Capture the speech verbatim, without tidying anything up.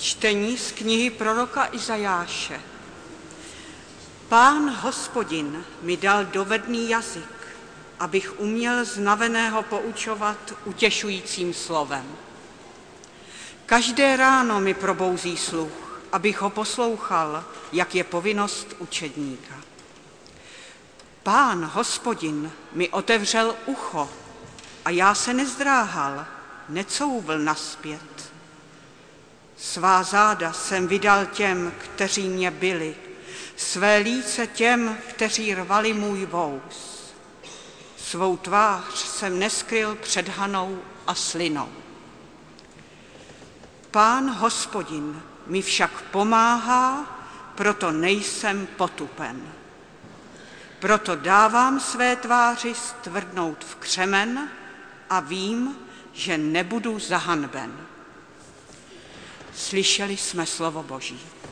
Čtení z knihy proroka Izajáše. Pán Hospodin mi dal dovedný jazyk, abych uměl znaveného poučovat utěšujícím slovem. Každé ráno mi probouzí sluch, abych ho poslouchal, jak je povinnost učedníka. Pán Hospodin mi otevřel ucho a já se nezdráhal, necouvl nazpět. Svá záda jsem vydal těm, kteří mě bili, své líce těm, kteří rvali můj vous. Svou tvář jsem neskryl před hanou a slinou. Pán Hospodin mi však pomáhá, proto nejsem potupen. Proto dávám své tváři stvrdnout v křemen a vím, že nebudu zahanben. Slyšeli jsme slovo Boží.